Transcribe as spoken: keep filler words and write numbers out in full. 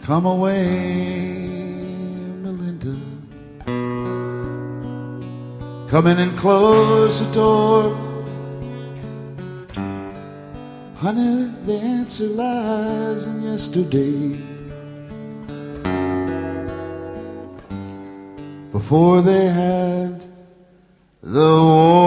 Come away, Melinda. Come in and close the door. Honey, the answer lies in yesterday. Before they had the war.